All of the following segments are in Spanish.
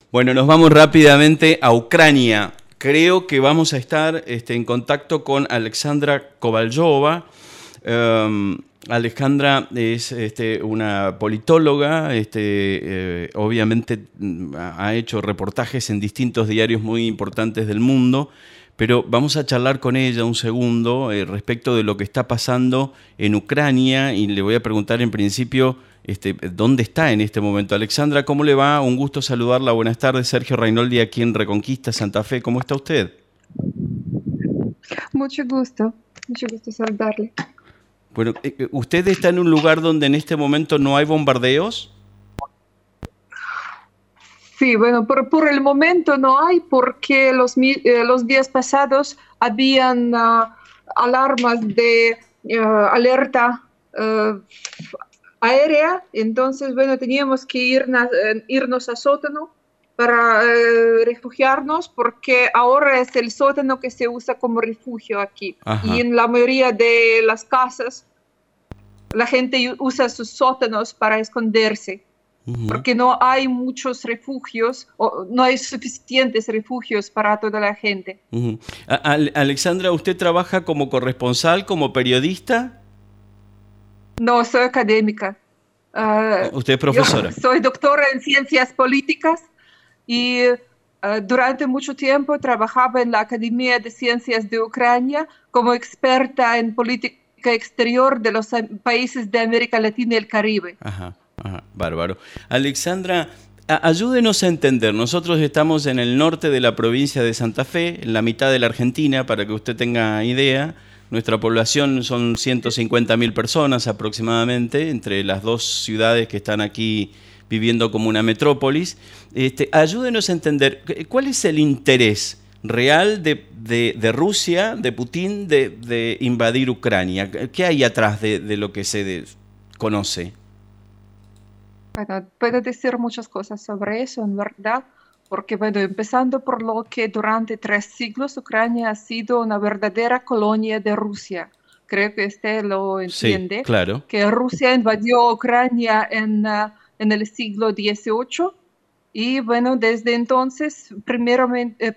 Bueno, nos vamos rápidamente a Ucrania. Creo que vamos a estar en contacto con Alexandra Kovalyova. Alejandra es una politóloga, obviamente ha hecho reportajes en distintos diarios muy importantes del mundo, pero vamos a charlar con ella un segundo respecto de lo que está pasando en Ucrania y le voy a preguntar en principio dónde está en este momento. Alexandra, ¿cómo le va? Un gusto saludarla. Buenas tardes, Sergio Rainoldi aquí en Reconquista, Santa Fe. ¿Cómo está usted? Mucho gusto saludarle. Bueno, ¿usted está en un lugar donde en este momento no hay bombardeos? Sí, bueno, por el momento no hay porque los días pasados habían alarmas de alerta aérea, entonces, bueno, teníamos que irnos a sótano para refugiarnos porque ahora es el sótano que se usa como refugio aquí. Ajá. Y en la mayoría de las casas la gente usa sus sótanos para esconderse. Porque no hay muchos refugios, o no hay suficientes refugios para toda la gente. Alexandra, ¿usted trabaja como corresponsal, como periodista? No, soy académica. ¿Usted es profesora? Yo soy doctora en ciencias políticas y durante mucho tiempo trabajaba en la Academia de Ciencias de Ucrania como experta en política exterior de los países de América Latina y el Caribe. Ajá. Ajá, bárbaro. Alexandra, ayúdenos a entender. Nosotros estamos en el norte de la provincia de Santa Fe, en la mitad de la Argentina, para que usted tenga idea. Nuestra población son 150.000 personas aproximadamente, entre las dos ciudades que están aquí viviendo como una metrópolis. Ayúdenos a entender, ¿cuál es el interés real de Rusia, de Putin, de invadir Ucrania? ¿Qué hay atrás de lo que se conoce? Bueno, puedo decir muchas cosas sobre eso, en verdad, porque, bueno, empezando por lo que durante 3 siglos Ucrania ha sido una verdadera colonia de Rusia. Creo que usted lo entiende. Sí, claro. Que Rusia invadió Ucrania en el siglo XVIII y, bueno, desde entonces, primero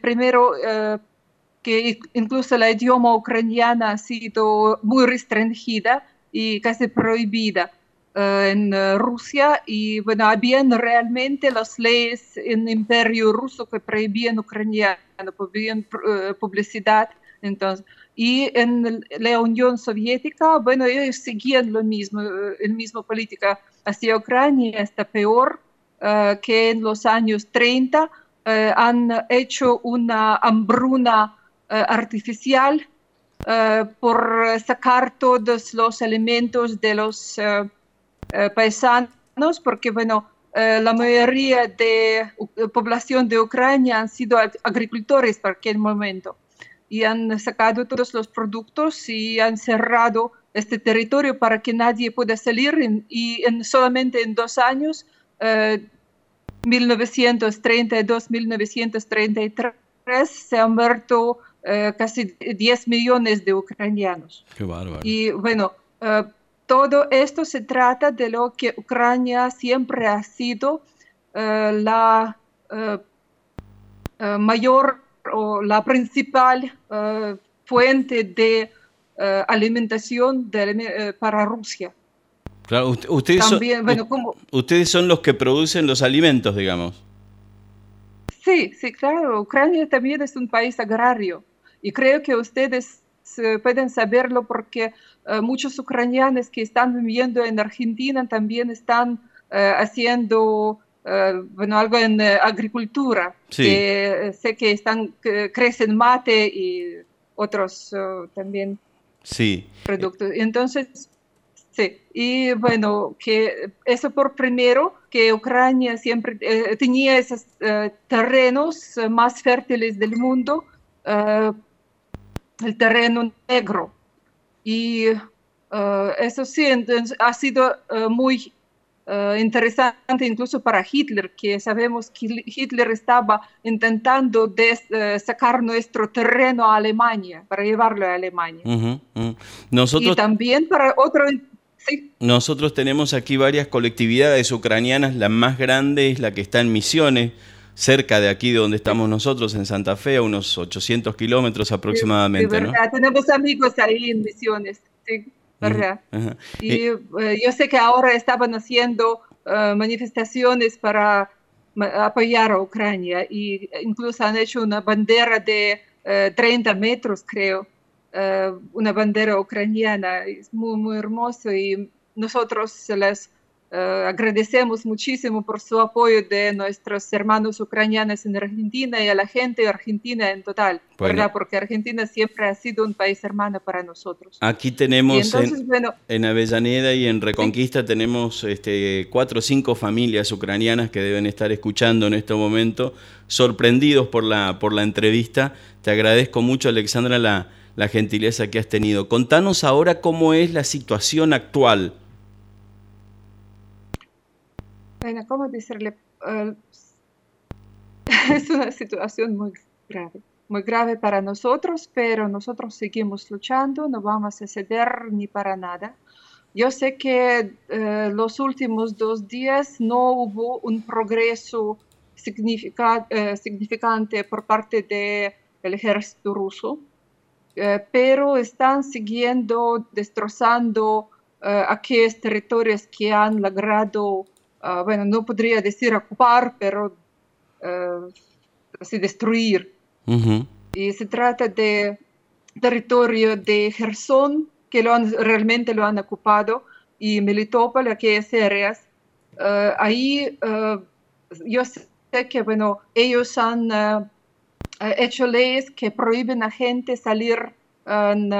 que incluso el idioma ucraniano ha sido muy restringida y casi prohibida en Rusia y bueno, habían realmente las leyes en el Imperio Ruso que prohibían ucraniano, prohibían publicidad, entonces, y en la Unión Soviética, bueno, ellos seguían lo mismo, el mismo política hacia Ucrania, hasta peor que en los años 30 han hecho una hambruna artificial por sacar todos los alimentos de los paisanos, porque bueno, la mayoría de población de Ucrania han sido agricultores por aquel momento y han sacado todos los productos y han cerrado este territorio para que nadie pueda salir y solamente en 2 años, 1932-1933, se han muerto casi 10 millones de ucranianos. Qué bárbaro. Y bueno, todo esto se trata de lo que Ucrania siempre ha sido la mayor o la principal fuente de alimentación para Rusia. Claro, ustedes son los que producen los alimentos, digamos. Sí, sí, claro. Ucrania también es un país agrario y creo que ustedes pueden saberlo porque muchos ucranianos que están viviendo en Argentina también están haciendo algo en agricultura. Sí. Sé que crecen mate y otros también productos. Entonces, sí, y bueno, que eso por primero, que Ucrania siempre tenía esos terrenos más fértiles del mundo, el terreno negro. Y eso sí, entonces, ha sido muy interesante incluso para Hitler, que sabemos que Hitler estaba intentando sacar nuestro terreno a Alemania, para llevarlo a Alemania. Nosotros, y también para otro... Sí. Nosotros tenemos aquí varias colectividades ucranianas, la más grande es la que está en Misiones, cerca de aquí de donde estamos nosotros, en Santa Fe, a unos 800 kilómetros De aproximadamente, ¿no? verdad, tenemos amigos ahí en Misiones, sí, Ujú, verdad. ajá. Y yo sé que ahora estaban haciendo manifestaciones para apoyar a Ucrania y incluso han hecho una bandera de 30 metros, creo, una bandera ucraniana. Es muy, muy hermoso y nosotros se les agradecemos muchísimo por su apoyo de nuestros hermanos ucranianos en Argentina y a la gente argentina en total, Bueno, ¿verdad? Porque Argentina siempre ha sido un país hermano para nosotros. aquí Y tenemos entonces, bueno, en Avellaneda y en sí. Reconquista tenemos 4 o 5 familias ucranianas que deben estar escuchando en este momento, sorprendidos por la entrevista. Te agradezco mucho, Alexandra, la gentileza que has tenido. Contanos ahora cómo es la situación actual. Bueno, ¿cómo decirle? Es una situación muy grave para nosotros, pero nosotros seguimos luchando, no vamos a ceder ni para nada. Yo sé que los últimos 2 días no hubo un progreso significante por parte del ejército ruso, pero están siguiendo destrozando aquellos territorios que han logrado, bueno, no podría decir ocupar, pero así destruir. Ujú. Y se trata de territorio de Gerson, que realmente lo han ocupado, y Melitopol, aquellas áreas. Ahí yo sé que, bueno, ellos han hecho leyes que prohíben a gente salir en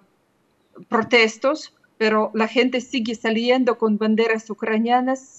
protestos, pero la gente sigue saliendo con banderas ucranianas,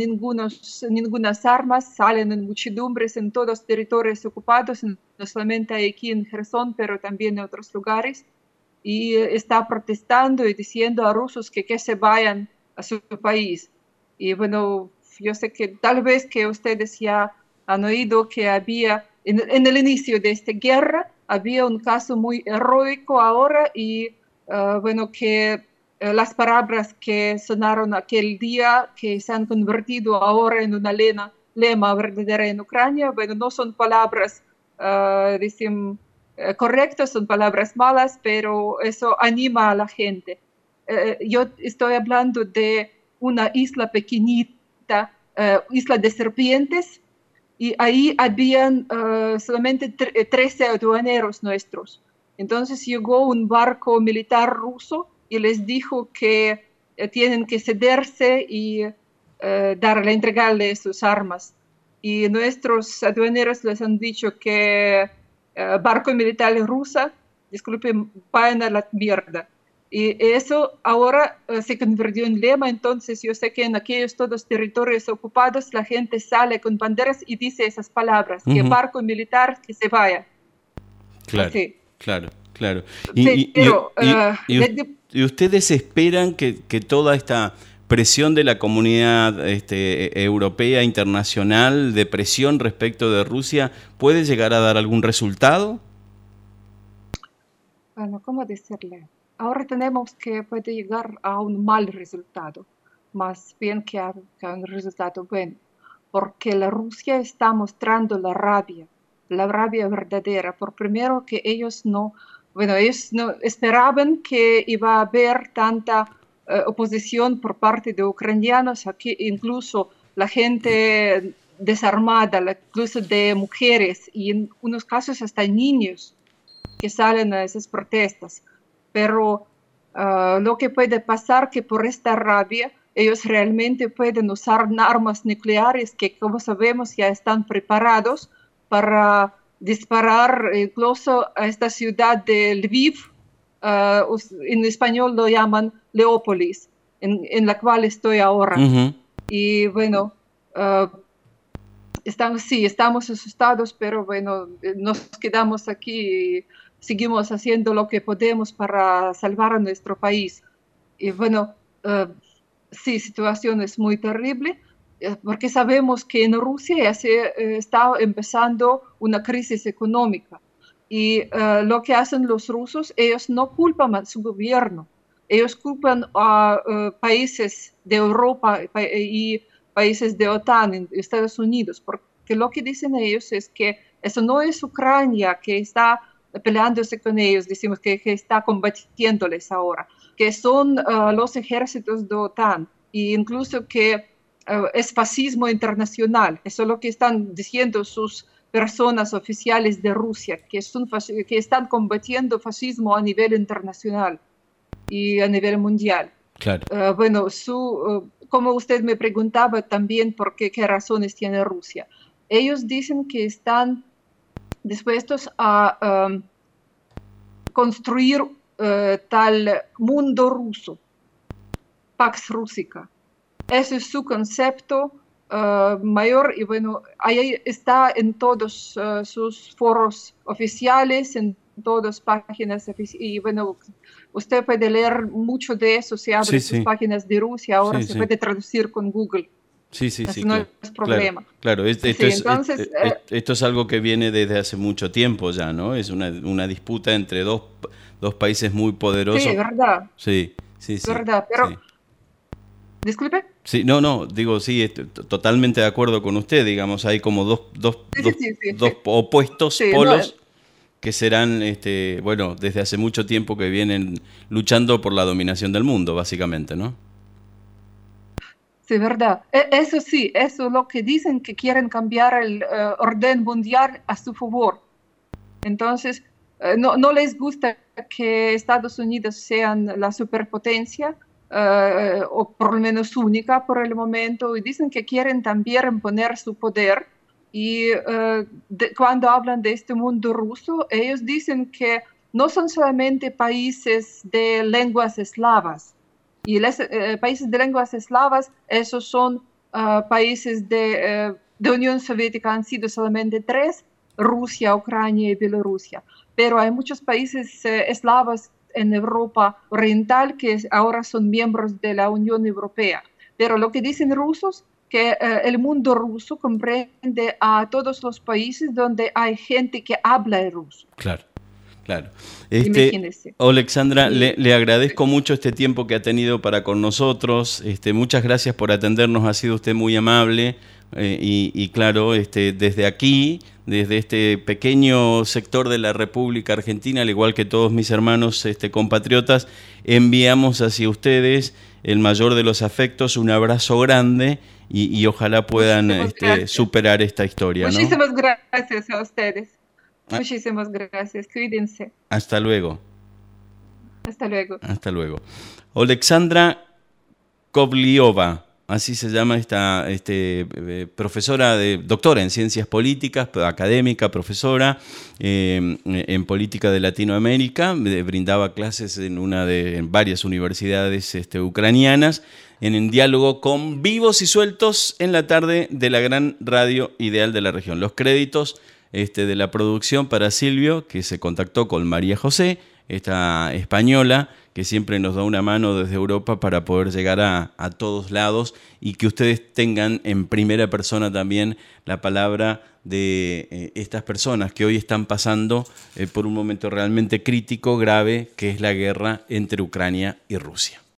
ninguna armas, salen en muchedumbres en todos los territorios ocupados, no solamente aquí en Gerson, pero también en otros lugares, y está protestando y diciendo a rusos que se vayan a su país. Y bueno, yo sé que tal vez que ustedes ya han oído que había, en el inicio de esta guerra, había un caso muy heroico ahora y bueno, que las palabras que sonaron aquel día, que se han convertido ahora en una lema verdadera en Ucrania, bueno, no son palabras, decimos, correctas, son palabras malas, pero eso anima a la gente. Yo estoy hablando de una isla pequeñita, isla de serpientes, y ahí habían solamente 13 aduaneros nuestros. Entonces llegó un barco militar ruso y les dijo que tienen que cederse y entregarle sus armas. Y nuestros aduaneros les han dicho que barco militar rusa, disculpen, vayan a la mierda. Y eso ahora se convirtió en lema, entonces yo sé que en aquellos todos territorios ocupados la gente sale con banderas y dice esas palabras, que Ujú. barco militar que se vaya. Claro, Así. claro, claro. Y, y- Pero y- y- y us- y ustedes esperan que toda esta presión de la comunidad europea, internacional, de presión respecto de Rusia, puede llegar a dar algún resultado? bueno, ¿cómo decirle? Ahora tenemos que puede llegar a un mal resultado, más bien que a un resultado bueno, porque la Rusia está mostrando la rabia verdadera, por primero que ellos no esperaban que iba a haber tanta oposición por parte de ucranianos, aquí incluso la gente desarmada, incluso de mujeres y en unos casos hasta niños que salen a esas protestas. Pero lo que puede pasar que por esta rabia ellos realmente pueden usar armas nucleares que, como sabemos, ya están preparados para disparar incluso a esta ciudad de Lviv, en español lo llaman Leópolis, en la cual estoy ahora. Ujú. Y bueno, uh, estamos asustados, pero bueno, nos quedamos aquí y seguimos haciendo lo que podemos para salvar a nuestro país. Y bueno, sí, situación es muy terrible, porque sabemos que en Rusia ya se está empezando una crisis económica. Y lo que hacen los rusos, ellos no culpan a su gobierno, ellos culpan a países de Europa y países de OTAN, en Estados Unidos, que lo que dicen ellos es que eso no es Ucrania que está peleándose con ellos, decimos que está combatiéndoles ahora, que son los ejércitos de OTAN, e incluso que es fascismo internacional. Eso es lo que están diciendo sus personas oficiales de Rusia, que están combatiendo fascismo a nivel internacional y a nivel mundial. Claro. Bueno, como usted me preguntaba también por qué razones tiene Rusia. Ellos dicen que están dispuestos a construir tal mundo ruso, Pax Rusica. Ese es su concepto mayor y bueno, ahí está en todos sus foros oficiales, en todas páginas y bueno, usted puede leer mucho de eso, se abre sus páginas de Rusia, ahora se puede traducir con Google. Sí, Eso no es problema. Claro, esto es algo que viene desde hace mucho tiempo ya, ¿no? Es una disputa entre dos países muy poderosos. Sí, verdad. Sí. Verdad, pero... Sí. Disculpe. Sí, no, digo, sí, estoy totalmente de acuerdo con usted, digamos, hay como dos opuestos polos que serán, bueno, desde hace mucho tiempo que vienen luchando por la dominación del mundo, básicamente, ¿no? Sí, verdad. Eso sí, eso es lo que dicen, que quieren cambiar el orden mundial a su favor. Entonces, no les gusta que Estados Unidos sean la superpotencia, o por lo menos única por el momento, y dicen que quieren también imponer su poder. Y cuando hablan de este mundo ruso, ellos dicen que no son solamente países de lenguas eslavas. Y los países de lenguas eslavas, esos son países de Unión Soviética, han sido solamente 3, Rusia, Ucrania y Bielorrusia. Pero hay muchos países eslavos en Europa Oriental que ahora son miembros de la Unión Europea. Pero lo que dicen rusos, que el mundo ruso comprende a todos los países donde hay gente que habla el ruso. Claro. Oleksandra, le agradezco mucho este tiempo que ha tenido para con nosotros. Muchas gracias por atendernos, ha sido usted muy amable. Y claro, desde aquí, desde este pequeño sector de la República Argentina, al igual que todos mis hermanos compatriotas, enviamos hacia ustedes el mayor de los afectos, un abrazo grande y ojalá puedan superar esta historia, ¿no? Muchísimas gracias a ustedes. Muchísimas gracias. Cuídense. Hasta luego. Hasta luego. Hasta luego. Oleksandra Kovliova. Así se llama esta profesora, doctora en ciencias políticas, académica, profesora en política de Latinoamérica. Brindaba clases en varias universidades ucranianas en diálogo con Vivos y Sueltos en la tarde de la gran radio ideal de la región. Los créditos de la producción para Silvio, que se contactó con María José, esta española, que siempre nos da una mano desde Europa para poder llegar a todos lados y que ustedes tengan en primera persona también la palabra de estas personas que hoy están pasando por un momento realmente crítico, grave, que es la guerra entre Ucrania y Rusia.